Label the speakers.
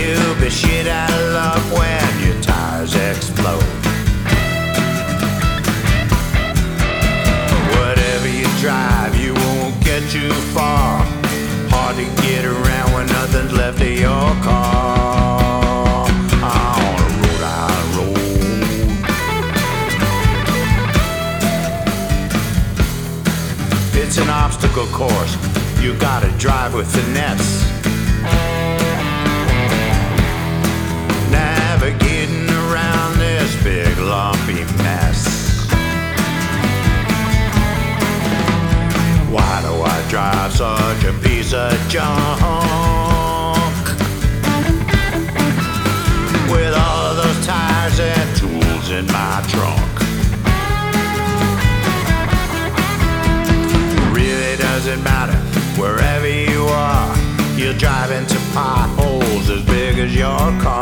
Speaker 1: You'll be shit out of luck when your tires explode. Whatever you drive, you won't get too far. Hard to get around when nothing's left of your car. On a road, I road. It's an obstacle course. You gotta drive with finesse. Navigating around this big lumpy mess. Why do I drive such a piece of junk? With all of those tires and tools in my trunk. Really doesn't matter wherever you are. You'll drive into potholes as big as your car.